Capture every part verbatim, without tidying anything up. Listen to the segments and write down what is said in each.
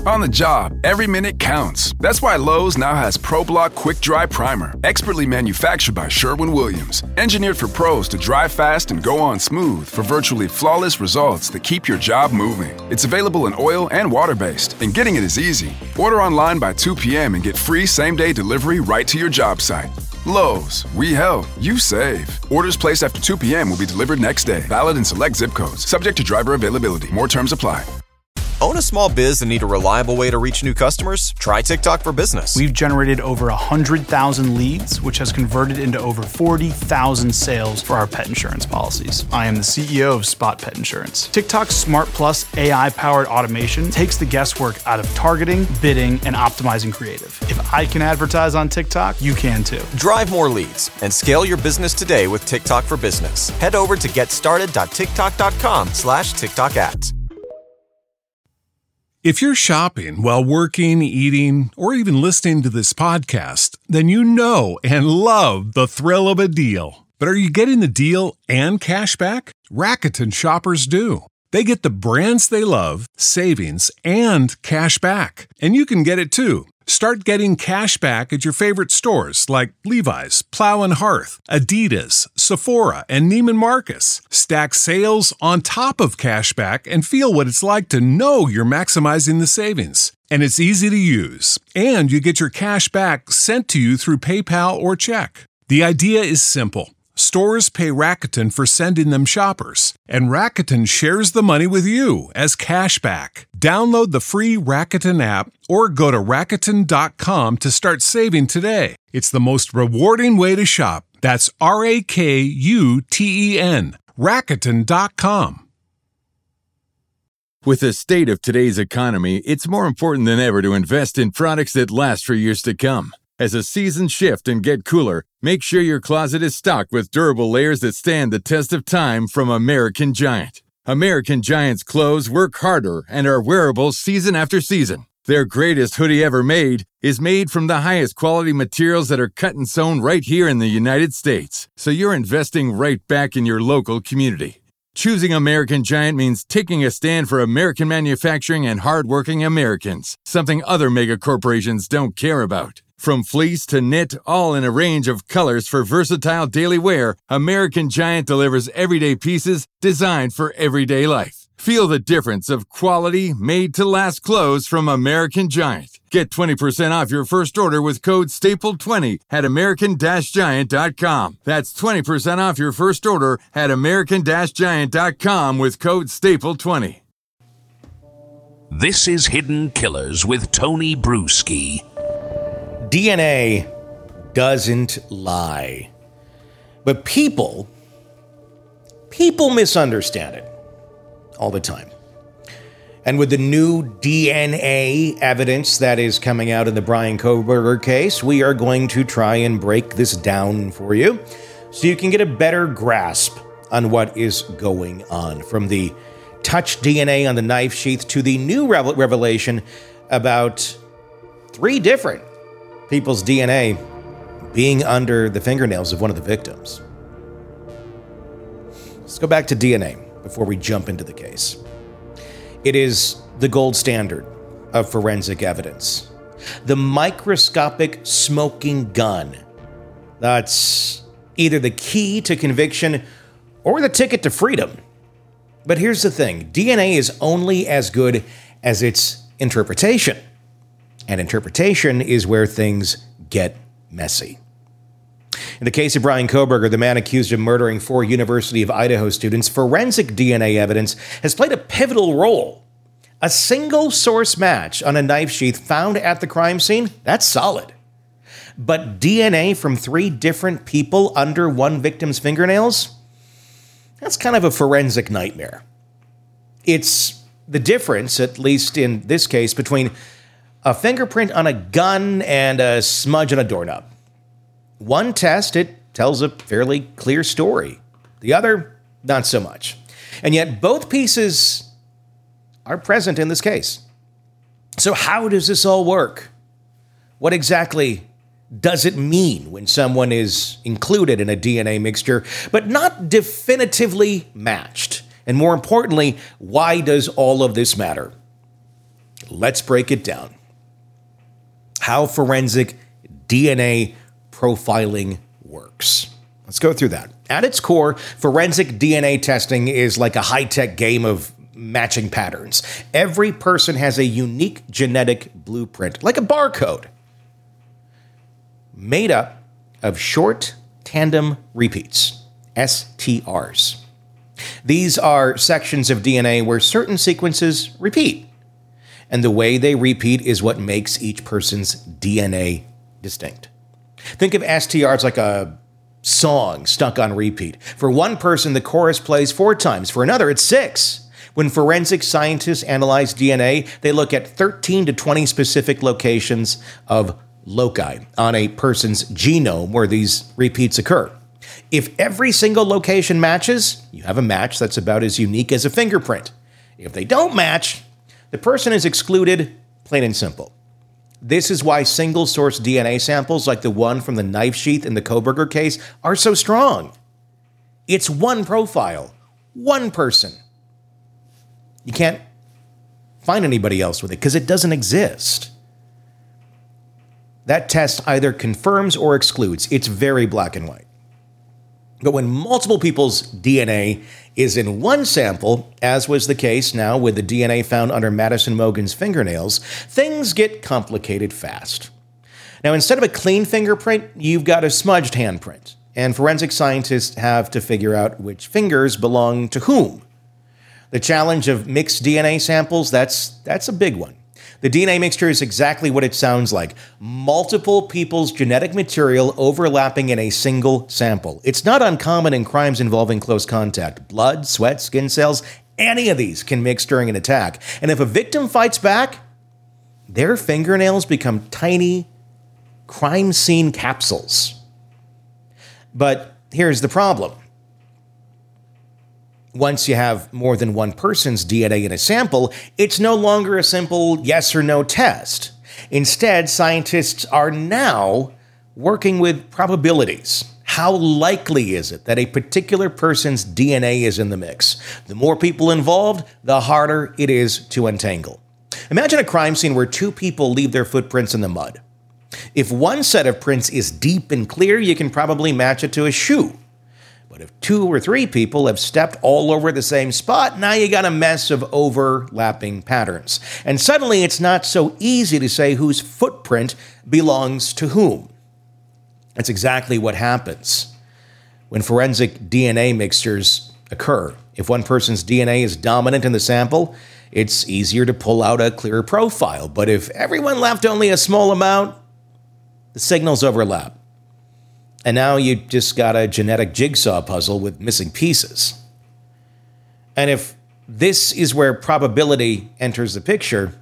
On the job, every minute counts. That's why Lowe's now has ProBlock Quick Dry Primer, expertly manufactured by Sherwin-Williams. Engineered for pros to dry fast and go on smooth for virtually flawless results that keep your job moving. It's available in oil and water-based, and getting it is easy. Order online by two p.m. and get free same-day delivery right to your job site. Lowe's, we help, you save. Orders placed after two p.m. will be delivered next day. Valid in select zip codes. Subject to driver availability. More terms apply. Own a small biz and need a reliable way to reach new customers? Try TikTok for Business. We've generated over one hundred thousand leads, which has converted into over forty thousand sales for our pet insurance policies. I am the C E O of Spot Pet Insurance. TikTok's Smart Plus A I-powered automation takes the guesswork out of targeting, bidding, and optimizing creative. If I can advertise on TikTok, you can too. Drive more leads and scale your business today with TikTok for Business. Head over to getstarted.tiktok.com slash TikTok ads. If you're shopping while working, eating, or even listening to this podcast, then you know and love the thrill of a deal. But are you getting the deal and cash back? Rakuten shoppers do. They get the brands they love, savings, and cash back. And you can get it too. Start getting cash back at your favorite stores like Levi's, Plow and Hearth, Adidas, Sephora, and Neiman Marcus. Stack sales on top of cash back and feel what it's like to know you're maximizing the savings. And it's easy to use. And you get your cash back sent to you through PayPal or check. The idea is simple. Stores pay Rakuten for sending them shoppers, and Rakuten shares the money with you as cash back. Download the free Rakuten app or go to Rakuten dot com to start saving today. It's the most rewarding way to shop. That's R A K U T E N. Rakuten dot com. With the state of today's economy, it's more important than ever to invest in products that last for years to come. As the seasons shift and get cooler, make sure your closet is stocked with durable layers that stand the test of time from American Giant. American Giant's clothes work harder and are wearable season after season. Their greatest hoodie ever made is made from the highest quality materials that are cut and sewn right here in the United States. So you're investing right back in your local community. Choosing American Giant means taking a stand for American manufacturing and hardworking Americans, something other mega corporations don't care about. From fleece to knit, all in a range of colors for versatile daily wear, American Giant delivers everyday pieces designed for everyday life. Feel the difference of quality, made-to-last clothes from American Giant. Get twenty percent off your first order with code staple twenty at American Giant dot com. That's twenty percent off your first order at American Giant dot com with code staple twenty. This is Hidden Killers with Tony Bruschi. D N A doesn't lie. But people, people misunderstand it all the time. And with the new D N A evidence that is coming out in the Bryan Kohberger case, we are going to try and break this down for you so you can get a better grasp on what is going on. From the touch D N A on the knife sheath to the new revel- revelation about three different people's D N A being under the fingernails of one of the victims. Let's go back to D N A before we jump into the case. It is the gold standard of forensic evidence. The microscopic smoking gun. That's either the key to conviction or the ticket to freedom. But here's the thing. D N A is only as good as its interpretation. And interpretation is where things get messy. In the case of Bryan Kohberger, the man accused of murdering four University of Idaho students, forensic D N A evidence has played a pivotal role. A single source match on a knife sheath found at the crime scene, that's solid. But D N A from three different people under one victim's fingernails? That's kind of a forensic nightmare. It's the difference, at least in this case, between a fingerprint on a gun and a smudge on a doorknob. One test, it tells a fairly clear story. The other, not so much. And yet both pieces are present in this case. So how does this all work? What exactly does it mean when someone is included in a D N A mixture, but not definitively matched? And more importantly, why does all of this matter? let's break it down. How forensic D N A profiling works. Let's go through that. At its core, forensic D N A testing is like a high-tech game of matching patterns. Every person has a unique genetic blueprint, like a barcode, made up of short tandem repeats, S T Rs. These are sections of D N A where certain sequences repeat, and the way they repeat is what makes each person's D N A distinct. Think of S T Rs like a song stuck on repeat. For one person, the chorus plays four times. For another, it's six. When forensic scientists analyze D N A, they look at thirteen to twenty specific locations of loci on a person's genome where these repeats occur. If every single location matches, you have a match that's about as unique as a fingerprint. If they don't match, the person is excluded, plain and simple. This is why single-source D N A samples like the one from the knife sheath in the Kohberger case are so strong. It's one profile, one person. You can't find anybody else with it because it doesn't exist. That test either confirms or excludes. It's very black and white. But when multiple people's D N A is in one sample, as was the case now with the D N A found under Madison Mogen's fingernails, things get complicated fast. Now, instead of a clean fingerprint, you've got a smudged handprint, and forensic scientists have to figure out which fingers belong to whom. The challenge of mixed D N A samples, that's, that's a big one. The D N A mixture is exactly what it sounds like. Multiple people's genetic material overlapping in a single sample. It's not uncommon in crimes involving close contact. Blood, sweat, skin cells, any of these can mix during an attack. And if a victim fights back, their fingernails become tiny crime scene capsules. But here's the problem. Once you have more than one person's D N A in a sample, it's no longer a simple yes or no test. Instead, scientists are now working with probabilities. How likely is it that a particular person's D N A is in the mix? The more people involved, the harder it is to untangle. Imagine a crime scene where two people leave their footprints in the mud. If one set of prints is deep and clear, you can probably match it to a shoe. But if two or three people have stepped all over the same spot, now you got a mess of overlapping patterns. And suddenly it's not so easy to say whose footprint belongs to whom. That's exactly what happens when forensic D N A mixtures occur. If one person's D N A is dominant in the sample, it's easier to pull out a clearer profile. But if everyone left only a small amount, the signals overlap. And now you just got a genetic jigsaw puzzle with missing pieces. And if this is where probability enters the picture,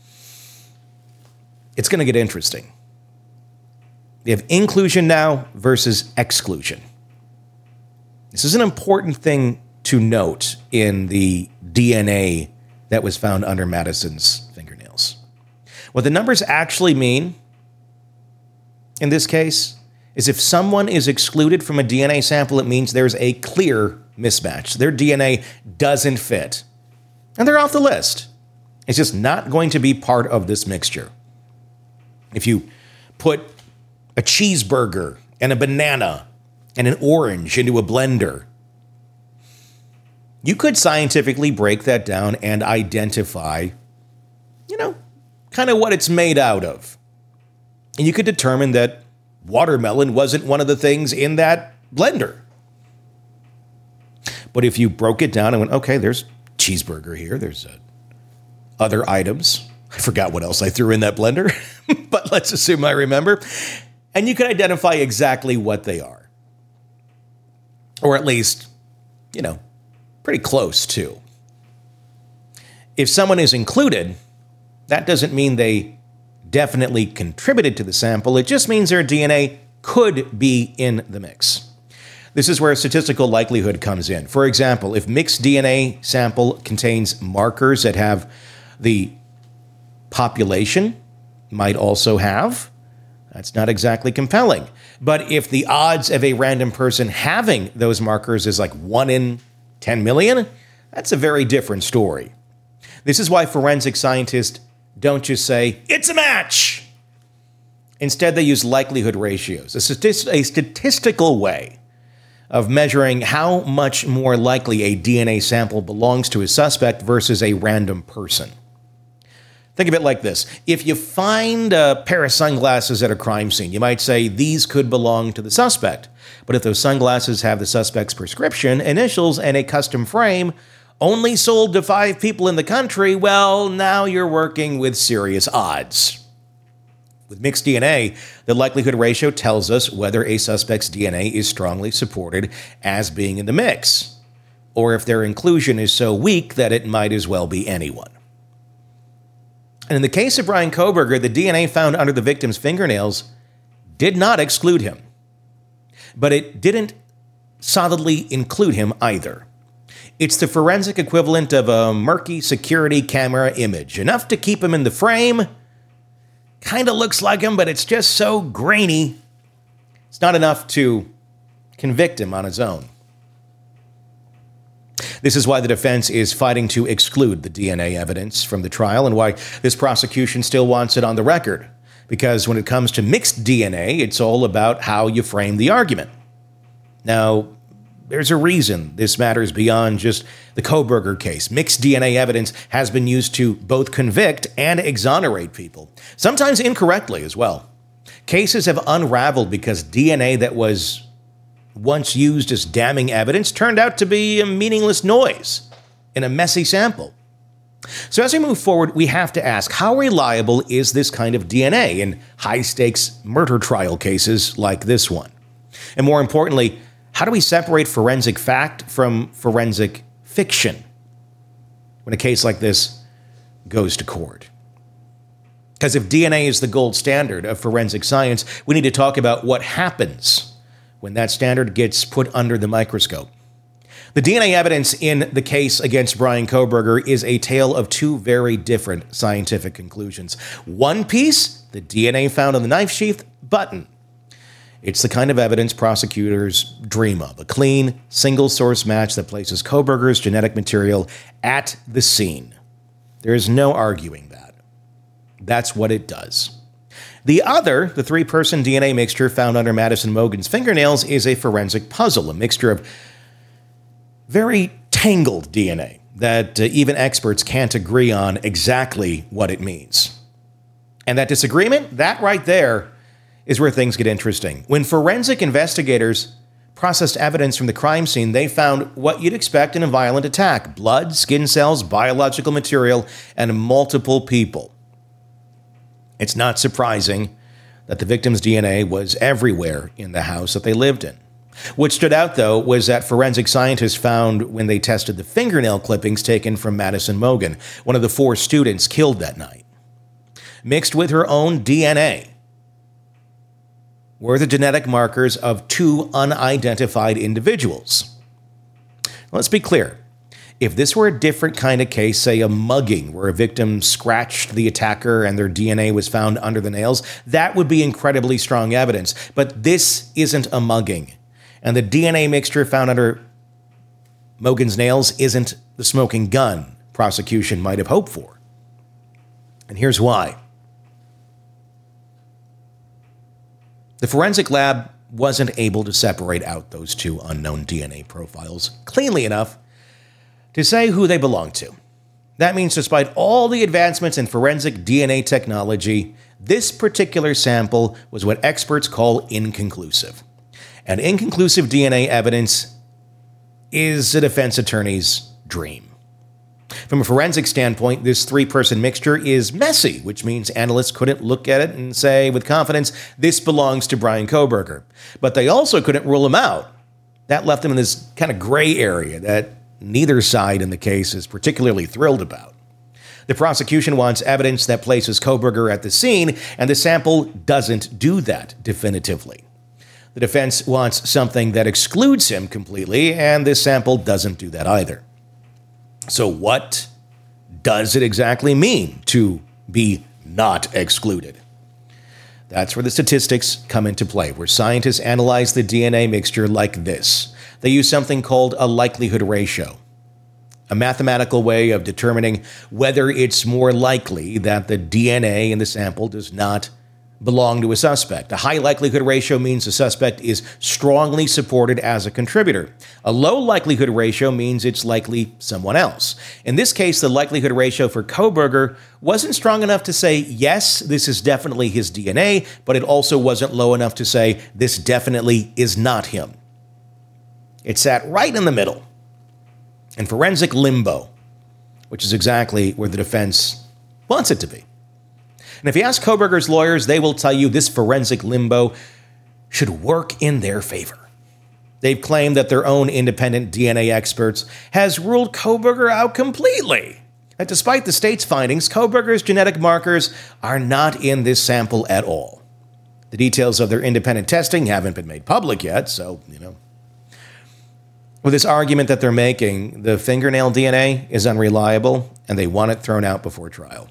it's going to get interesting. You have inclusion now versus exclusion. This is an important thing to note in the D N A that was found under Madison's fingernails. What the numbers actually mean in this case is if someone is excluded from a D N A sample, it means there's a clear mismatch. Their D N A doesn't fit. And they're off the list. It's just not going to be part of this mixture. If you put a cheeseburger and a banana and an orange into a blender, you could scientifically break that down and identify, you know, kind of what it's made out of. And you could determine that watermelon wasn't one of the things in that blender. But if you broke it down and went, okay, there's cheeseburger here, there's uh, other items. I forgot what else I threw in that blender, but let's assume I remember. And you could identify exactly what they are. Or at least, you know, pretty close to. If someone is included, that doesn't mean they definitely contributed to the sample. It just means their D N A could be in the mix. This is where statistical likelihood comes in. For example, if mixed D N A sample contains markers that have the population might also have, that's not exactly compelling. But if the odds of a random person having those markers is like one in ten million, that's a very different story. This is why forensic scientists don't just say, it's a match. Instead, they use likelihood ratios, a, statist- a statistical way of measuring how much more likely a D N A sample belongs to a suspect versus a random person. Think of it like this. If you find a pair of sunglasses at a crime scene, you might say these could belong to the suspect. But if those sunglasses have the suspect's prescription, initials, and a custom frame, only sold to five people in the country, well, now you're working with serious odds. With mixed D N A, the likelihood ratio tells us whether a suspect's D N A is strongly supported as being in the mix, or if their inclusion is so weak that it might as well be anyone. And in the case of Bryan Kohberger, the D N A found under the victim's fingernails did not exclude him. But it didn't solidly include him either. It's the forensic equivalent of a murky security camera image. Enough to keep him in the frame. Kind of looks like him, but it's just so grainy. It's not enough to convict him on his own. This is why the defense is fighting to exclude the D N A evidence from the trial and why this prosecution still wants it on the record. Because when it comes to mixed D N A, it's all about how you frame the argument. Now, there's a reason this matters beyond just the Kohberger case. Mixed D N A evidence has been used to both convict and exonerate people, sometimes incorrectly as well. Cases have unraveled because D N A that was once used as damning evidence turned out to be a meaningless noise in a messy sample. So as we move forward, we have to ask, how reliable is this kind of D N A in high-stakes murder trial cases like this one? And more importantly, how do we separate forensic fact from forensic fiction when a case like this goes to court? Because if D N A is the gold standard of forensic science, we need to talk about what happens when that standard gets put under the microscope. The D N A evidence in the case against Bryan Kohberger is a tale of two very different scientific conclusions. One piece, the D N A found on the knife sheath button. It's the kind of evidence prosecutors dream of, a clean, single-source match that places Kohberger's genetic material at the scene. There is no arguing that. That's what it does. The other, the three-person D N A mixture found under Madison Mogen's fingernails, is a forensic puzzle, a mixture of very tangled D N A that uh, even experts can't agree on exactly what it means. And that disagreement, that right there, is where things get interesting. When forensic investigators processed evidence from the crime scene, they found what you'd expect in a violent attack: blood, skin cells, biological material, and multiple people. It's not surprising that the victim's D N A was everywhere in the house that they lived in. What stood out, though, was that forensic scientists found when they tested the fingernail clippings taken from Madison Mogen, one of the four students killed that night. Mixed with her own D N A were the genetic markers of two unidentified individuals. Let's be clear. If this were a different kind of case, say a mugging, where a victim scratched the attacker and their D N A was found under the nails, that would be incredibly strong evidence. But this isn't a mugging. And the D N A mixture found under Mogen's nails isn't the smoking gun prosecution might have hoped for. And here's why. The forensic lab wasn't able to separate out those two unknown D N A profiles cleanly enough to say who they belong to. That means despite all the advancements in forensic D N A technology, this particular sample was what experts call inconclusive. And inconclusive D N A evidence is a defense attorney's dream. From a forensic standpoint, this three-person mixture is messy, which means analysts couldn't look at it and say with confidence, this belongs to Bryan Kohberger. But they also couldn't rule him out. That left them in this kind of gray area that neither side in the case is particularly thrilled about. The prosecution wants evidence that places Kohberger at the scene, and the sample doesn't do that definitively. The defense wants something that excludes him completely, and this sample doesn't do that either. So what does it exactly mean to be not excluded? That's where the statistics come into play, where scientists analyze the D N A mixture like this. They use something called a likelihood ratio. a mathematical way of determining whether it's more likely that the D N A in the sample does not belong to a suspect. A high likelihood ratio means the suspect is strongly supported as a contributor. A low likelihood ratio means it's likely someone else. In this case, the likelihood ratio for Kohberger wasn't strong enough to say, yes, this is definitely his D N A, but it also wasn't low enough to say, this definitely is not him. It sat right in the middle, in forensic limbo, which is exactly where the defense wants it to be. And if you ask Kohberger's lawyers, they will tell you this forensic limbo should work in their favor. They've claimed that their own independent D N A experts has ruled Kohberger out completely. That despite the state's findings, Kohberger's genetic markers are not in this sample at all. The details of their independent testing haven't been made public yet, so, you know. With this argument that they're making, the fingernail D N A is unreliable, and they want it thrown out before trial.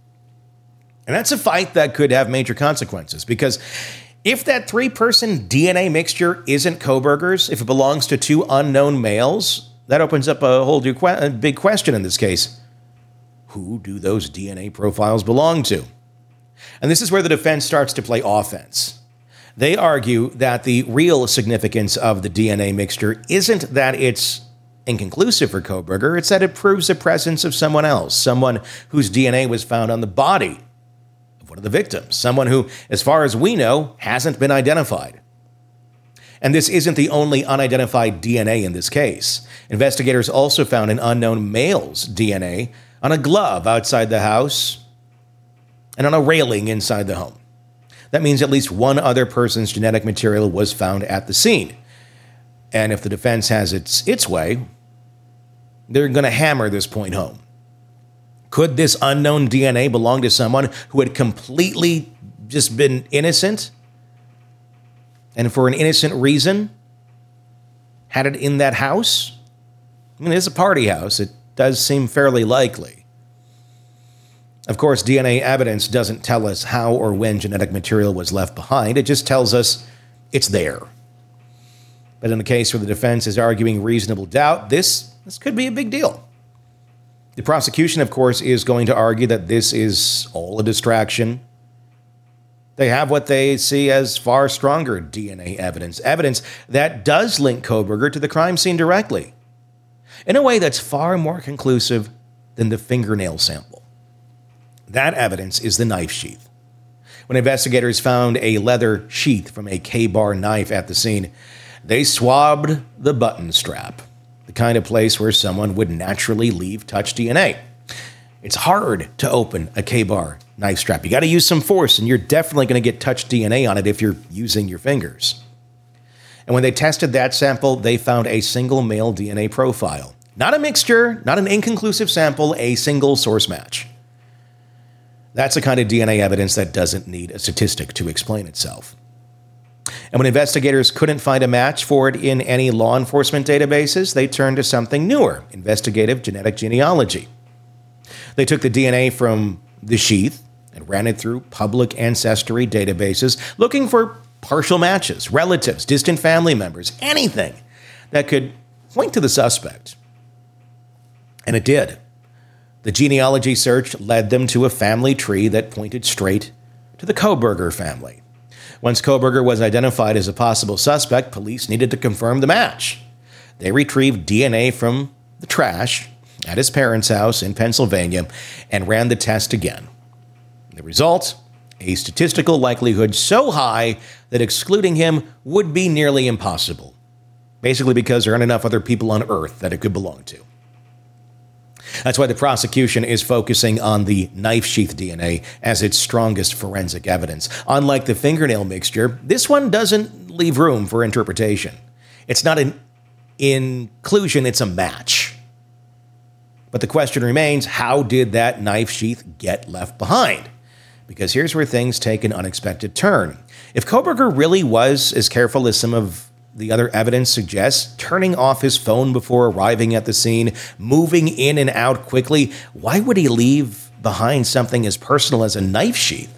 And that's a fight that could have major consequences, because if that three-person D N A mixture isn't Kohberger's, if it belongs to two unknown males, that opens up a whole new que- a big question in this case. Who do those D N A profiles belong to? And this is where the defense starts to play offense. They argue that the real significance of the D N A mixture isn't that it's inconclusive for Kohberger, it's that it proves the presence of someone else, someone whose D N A was found on the body of one of the victims, someone who, as far as we know, hasn't been identified. And this isn't the only unidentified D N A in this case. Investigators also found an unknown male's D N A on a glove outside the house and on a railing inside the home. That means at least one other person's genetic material was found at the scene. And if the defense has its its way, they're going to hammer this point home. Could this unknown D N A belong to someone who had completely just been innocent and for an innocent reason had it in that house? I mean, it's a party house. It does seem fairly likely. Of course, D N A evidence doesn't tell us how or when genetic material was left behind. It just tells us it's there. But in the case where the defense is arguing reasonable doubt, this, this could be a big deal. The prosecution, of course, is going to argue that this is all a distraction. They have what they see as far stronger D N A evidence, evidence that does link Kohberger to the crime scene directly, in a way that's far more conclusive than the fingernail sample. That evidence is the knife sheath. When investigators found a leather sheath from a K-bar knife at the scene, they swabbed the button strap, the kind of place where someone would naturally leave touch D N A. It's hard to open a K-bar knife strap. You got to use some force, and you're definitely going to get touch D N A on it if you're using your fingers. And when they tested that sample, they found a single male D N A profile. Not a mixture, not an inconclusive sample, a single source match. That's the kind of D N A evidence that doesn't need a statistic to explain itself. And when investigators couldn't find a match for it in any law enforcement databases, they turned to something newer, investigative genetic genealogy. They took the D N A from the sheath and ran it through public ancestry databases, looking for partial matches, relatives, distant family members, anything that could point to the suspect. And it did. The genealogy search led them to a family tree that pointed straight to the Kohberger family. Once Kohberger was identified as a possible suspect, police needed to confirm the match. They retrieved D N A from the trash at his parents' house in Pennsylvania and ran the test again. The result? A statistical likelihood so high that excluding him would be nearly impossible. Basically because there aren't enough other people on Earth that it could belong to. That's why the prosecution is focusing on the knife sheath D N A as its strongest forensic evidence. Unlike the fingernail mixture, this one doesn't leave room for interpretation. It's not an inclusion, it's a match. But the question remains, how did that knife sheath get left behind? Because here's where things take an unexpected turn. If Kohberger really was as careful as some of the other evidence suggests, turning off his phone before arriving at the scene, moving in and out quickly, why would he leave behind something as personal as a knife sheath?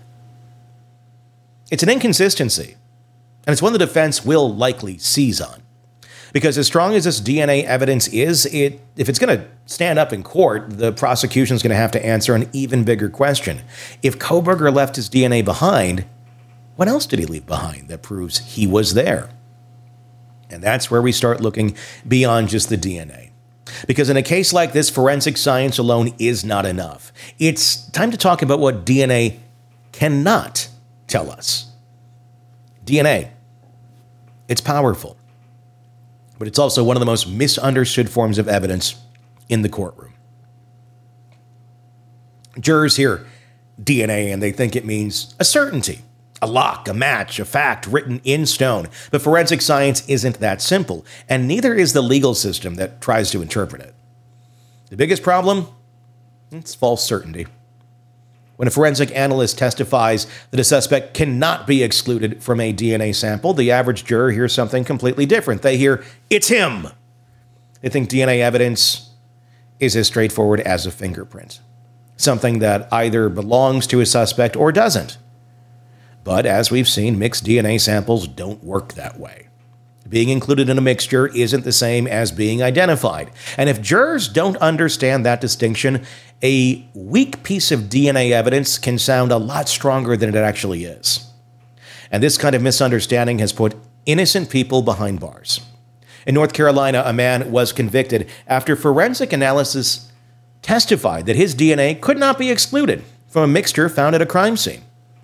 It's an inconsistency, and it's one the defense will likely seize on. Because as strong as this D N A evidence is, it if it's going to stand up in court, the prosecution is going to have to answer an even bigger question. If Kohberger left his D N A behind, what else did he leave behind that proves he was there? And that's where we start looking beyond just the D N A. Because in a case like this, forensic science alone is not enough. It's time to talk about what D N A cannot tell us. D N A, it's powerful, but it's also one of the most misunderstood forms of evidence in the courtroom. Jurors hear D N A and they think it means a certainty, a lock, a match, a fact written in stone. But forensic science isn't that simple, and neither is the legal system that tries to interpret it. The biggest problem? It's false certainty. When a forensic analyst testifies that a suspect cannot be excluded from a D N A sample, the average juror hears something completely different. They hear, it's him. They think D N A evidence is as straightforward as a fingerprint, something that either belongs to a suspect or doesn't. But as we've seen, mixed D N A samples don't work that way. Being included in a mixture isn't the same as being identified. And if jurors don't understand that distinction, a weak piece of D N A evidence can sound a lot stronger than it actually is. And this kind of misunderstanding has put innocent people behind bars. In North Carolina, a man was convicted after forensic analysis testified that his D N A could not be excluded from a mixture found at a crime scene.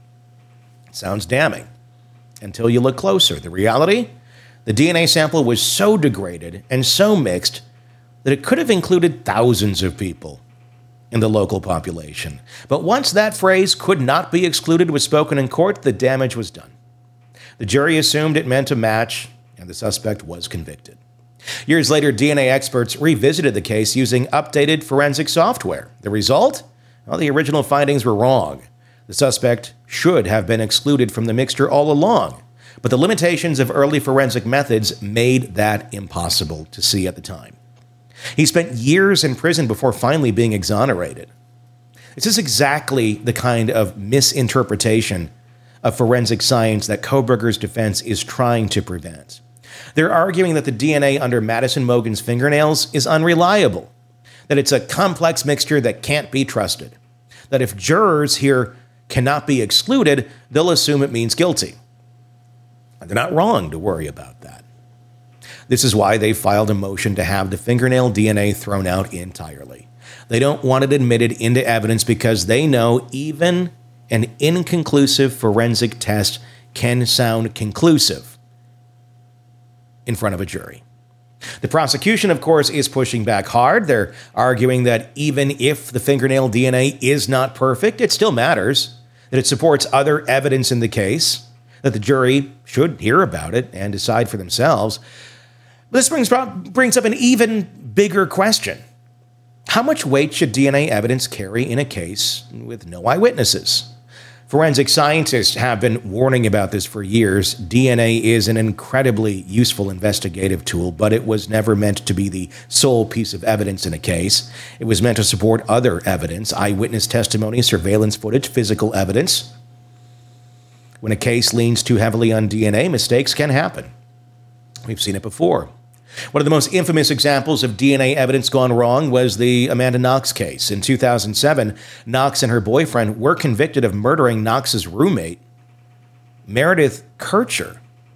Sounds damning until you look closer. The reality? The D N A sample was so degraded and so mixed that it could have included thousands of people in the local population. But once that phrase could not be excluded was spoken in court, the damage was done. The jury assumed it meant a match, and the suspect was convicted. Years later, D N A experts revisited the case using updated forensic software. The result? Well, the original findings were wrong. The suspect should have been excluded from the mixture all along, but the limitations of early forensic methods made that impossible to see at the time. He spent years in prison before finally being exonerated. This is exactly the kind of misinterpretation of forensic science that Kohberger's defense is trying to prevent. They're arguing that the D N A under Madison Mogen's fingernails is unreliable, that it's a complex mixture that can't be trusted, that if jurors hear cannot be excluded, they'll assume it means guilty. And they're not wrong to worry about that. This is why they filed a motion to have the fingernail D N A thrown out entirely. They don't want it admitted into evidence because they know even an inconclusive forensic test can sound conclusive in front of a jury. The prosecution, of course, is pushing back hard. They're arguing that even if the fingernail D N A is not perfect, it still matters, that it supports other evidence in the case, that the jury should hear about it and decide for themselves. This brings, brings up an even bigger question. How much weight should D N A evidence carry in a case with no eyewitnesses? Forensic scientists have been warning about this for years. D N A is an incredibly useful investigative tool, but it was never meant to be the sole piece of evidence in a case. It was meant to support other evidence, eyewitness testimony, surveillance footage, physical evidence. When a case leans too heavily on D N A, mistakes can happen. We've seen it before. One of the most infamous examples of D N A evidence gone wrong was the Amanda Knox case. In two thousand seven, Knox and her boyfriend were convicted of murdering Knox's roommate, Meredith Kircher,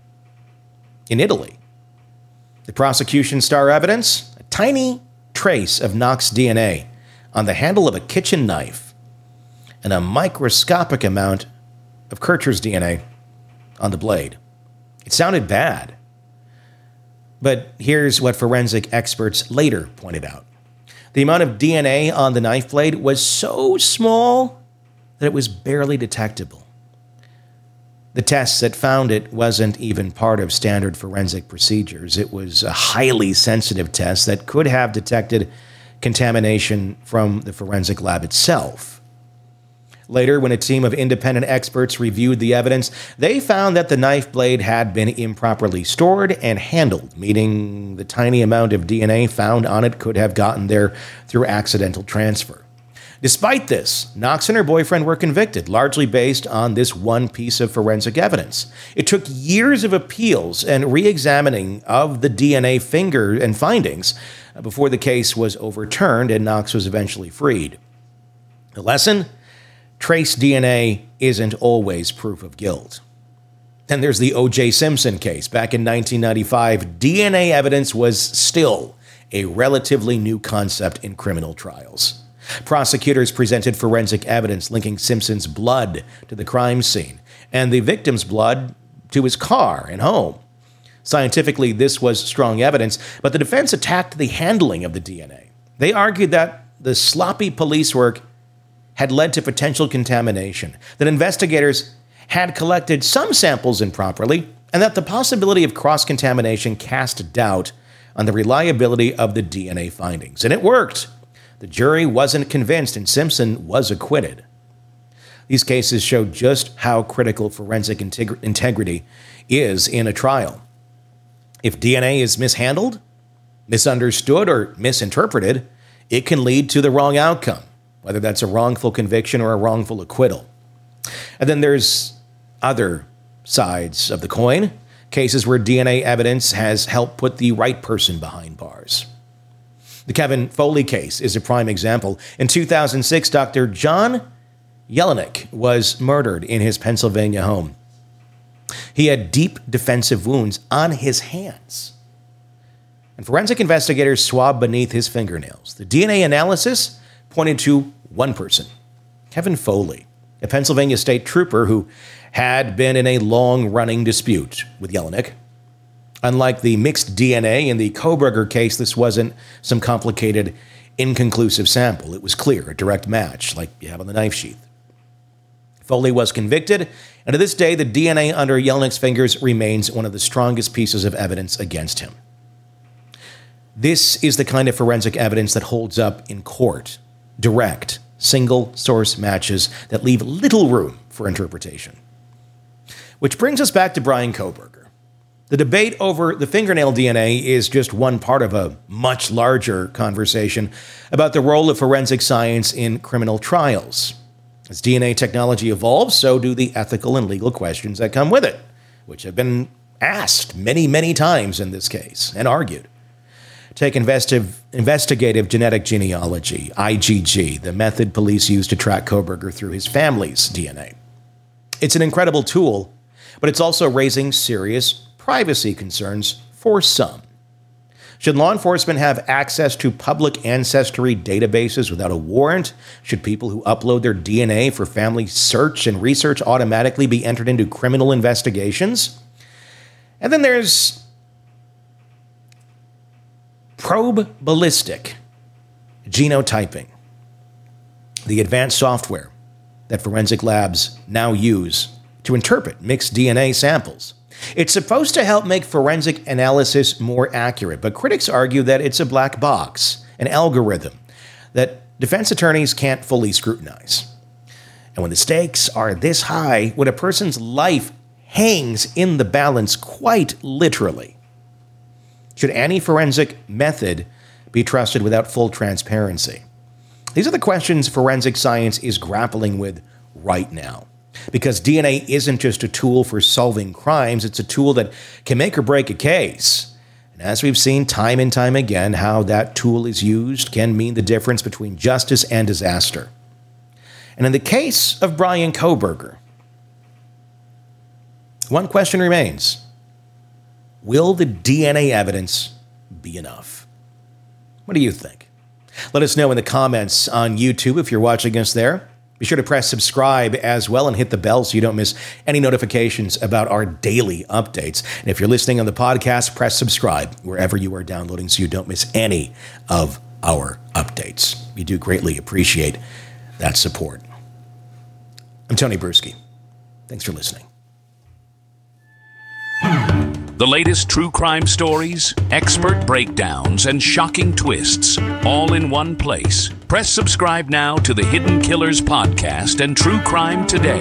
in Italy. The prosecution's star evidence? A tiny trace of Knox D N A on the handle of a kitchen knife and a microscopic amount of Kircher's D N A on the blade. It sounded bad. But here's what forensic experts later pointed out. The amount of D N A on the knife blade was so small that it was barely detectable. The tests that found it wasn't even part of standard forensic procedures. It was a highly sensitive test that could have detected contamination from the forensic lab itself. Later, when a team of independent experts reviewed the evidence, they found that the knife blade had been improperly stored and handled, meaning the tiny amount of D N A found on it could have gotten there through accidental transfer. Despite this, Knox and her boyfriend were convicted, largely based on this one piece of forensic evidence. It took years of appeals and re-examining of the D N A finger and findings before the case was overturned and Knox was eventually freed. The lesson? Trace D N A isn't always proof of guilt. Then there's the O J Simpson case. Back in nineteen ninety-five, D N A evidence was still a relatively new concept in criminal trials. Prosecutors presented forensic evidence linking Simpson's blood to the crime scene and the victim's blood to his car and home. Scientifically, this was strong evidence, but the defense attacked the handling of the D N A. They argued that the sloppy police work had led to potential contamination, that investigators had collected some samples improperly, and that the possibility of cross-contamination cast doubt on the reliability of the D N A findings. And it worked. The jury wasn't convinced, and Simpson was acquitted. These cases show just how critical forensic integ- integrity is in a trial. If D N A is mishandled, misunderstood, or misinterpreted, it can lead to the wrong outcome, whether that's a wrongful conviction or a wrongful acquittal. And then there's other sides of the coin, cases where D N A evidence has helped put the right person behind bars. The Kevin Foley case is a prime example. In two thousand six, Doctor John Jelinek was murdered in his Pennsylvania home. He had deep defensive wounds on his hands, and forensic investigators swabbed beneath his fingernails. The D N A analysis pointed to one person, Kevin Foley, a Pennsylvania state trooper who had been in a long-running dispute with Jelinek. Unlike the mixed D N A in the Kohberger case, this wasn't some complicated, inconclusive sample. It was clear, a direct match, like you have on the knife sheath. Foley was convicted, and to this day, the D N A under Jelinek's fingers remains one of the strongest pieces of evidence against him. This is the kind of forensic evidence that holds up in court. Direct, single-source matches that leave little room for interpretation. Which brings us back to Bryan Kohberger. The debate over the fingernail D N A is just one part of a much larger conversation about the role of forensic science in criminal trials. As D N A technology evolves, so do the ethical and legal questions that come with it, which have been asked many, many times in this case and argued. Take investiv- investigative genetic genealogy, I G G, the method police used to track Kohberger through his family's D N A. It's an incredible tool, but it's also raising serious privacy concerns for some. Should law enforcement have access to public ancestry databases without a warrant? Should people who upload their D N A for family search and research automatically be entered into criminal investigations? And then there's probabilistic genotyping, the advanced software that forensic labs now use to interpret mixed D N A samples. It's supposed to help make forensic analysis more accurate, but critics argue that it's a black box, an algorithm that defense attorneys can't fully scrutinize. And when the stakes are this high, when a person's life hangs in the balance quite literally, should any forensic method be trusted without full transparency? These are the questions forensic science is grappling with right now. Because D N A isn't just a tool for solving crimes, it's a tool that can make or break a case. And as we've seen time and time again, how that tool is used can mean the difference between justice and disaster. And in the case of Bryan Kohberger, one question remains. Will the D N A evidence be enough? What do you think? Let us know in the comments on YouTube if you're watching us there. Be sure to press subscribe as well and hit the bell so you don't miss any notifications about our daily updates. And if you're listening on the podcast, press subscribe wherever you are downloading so you don't miss any of our updates. We do greatly appreciate that support. I'm Tony Bruschi. Thanks for listening. The latest true crime stories, expert breakdowns, and shocking twists, all in one place. Press subscribe now to the Hidden Killers podcast and True Crime Today.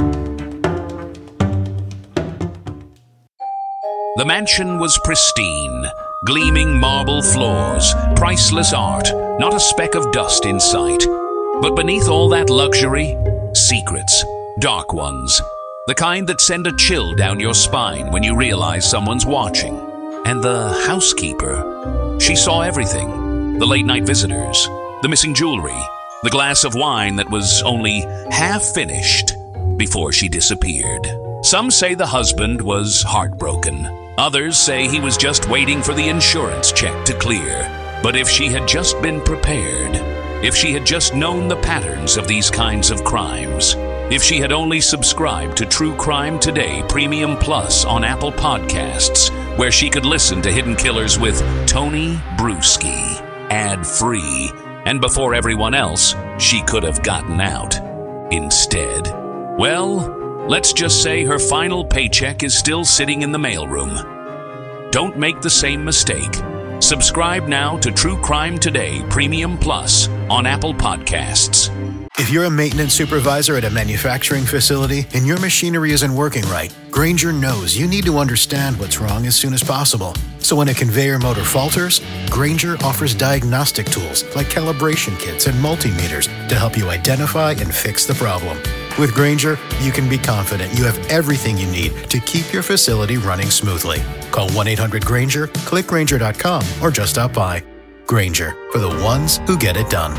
The mansion was pristine, gleaming marble floors, priceless art, not a speck of dust in sight. But beneath all that luxury, secrets, dark ones, the kind that send a chill down your spine when you realize someone's watching. And the housekeeper, she saw everything. The late night visitors, the missing jewelry, the glass of wine that was only half finished before she disappeared. Some say the husband was heartbroken. Others say he was just waiting for the insurance check to clear. But if she had just been prepared, if she had just known the patterns of these kinds of crimes, if she had only subscribed to True Crime Today Premium Plus on Apple Podcasts, where she could listen to Hidden Killers with Tony Bruschi, ad-free, and before everyone else, she could have gotten out. Instead, well, let's just say her final paycheck is still sitting in the mailroom. Don't make the same mistake. Subscribe now to True Crime Today Premium Plus on Apple Podcasts. If you're a maintenance supervisor at a manufacturing facility and your machinery isn't working right, Grainger knows you need to understand what's wrong as soon as possible. So when a conveyor motor falters, Grainger offers diagnostic tools like calibration kits and multimeters to help you identify and fix the problem. With Grainger, you can be confident you have everything you need to keep your facility running smoothly. Call one eight hundred Grainger, click Grainger dot com, or just stop by. Grainger, for the ones who get it done.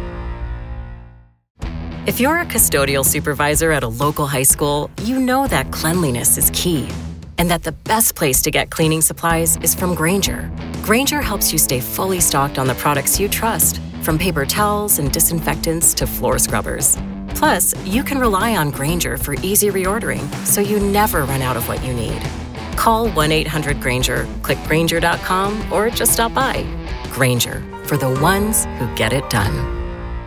If you're a custodial supervisor at a local high school, you know that cleanliness is key, and that the best place to get cleaning supplies is from Grainger. Grainger helps you stay fully stocked on the products you trust, from paper towels and disinfectants to floor scrubbers. Plus, you can rely on Grainger for easy reordering, so you never run out of what you need. Call one eight hundred Grainger, click Grainger dot com, or just stop by. Grainger, for the ones who get it done.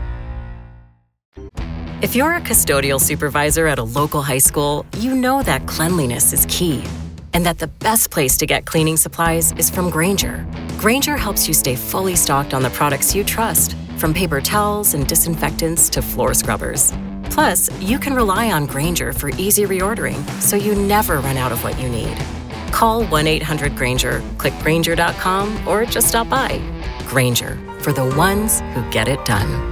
If you're a custodial supervisor at a local high school, you know that cleanliness is key, and that the best place to get cleaning supplies is from Grainger. Grainger helps you stay fully stocked on the products you trust, from paper towels and disinfectants to floor scrubbers. Plus, you can rely on Grainger for easy reordering, so you never run out of what you need. Call one eight hundred Grainger, click Grainger dot com, or just stop by. Grainger, for the ones who get it done.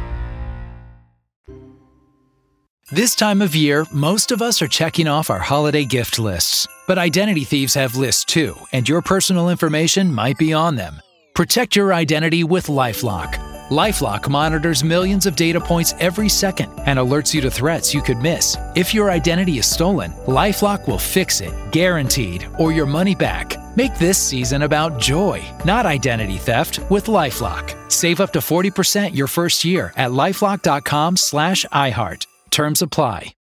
This time of year, most of us are checking off our holiday gift lists. But identity thieves have lists too, and your personal information might be on them. Protect your identity with LifeLock. LifeLock monitors millions of data points every second and alerts you to threats you could miss. If your identity is stolen, LifeLock will fix it, guaranteed, or your money back. Make this season about joy, not identity theft, with LifeLock. Save up to forty percent your first year at LifeLock dot com slash iHeart. Terms apply.